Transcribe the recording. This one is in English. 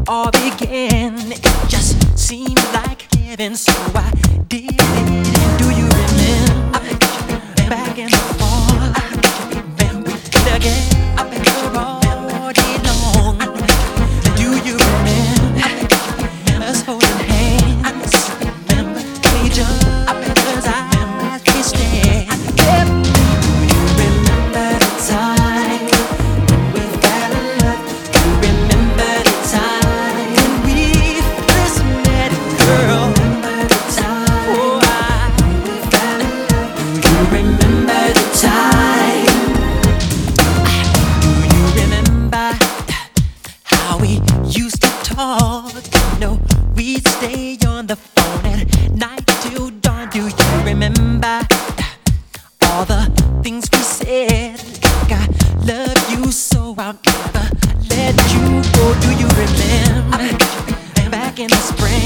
all began. It just seemed like heaven, so I did it. And do you remember back in the fall? We did again all day long. Do you remember us holding hands? Each other's eyes we stare. Do you remember the time we fell in love? Do you remember the time when we first met, girl? Remember the time, oh, we fell in love. Do you remember the time? Do you remember how we used to talk? No, we'd stay on the phone at night till dawn. Do you remember all the things we said? Like I love you so I'll never let you go. Do you remember back in the spring?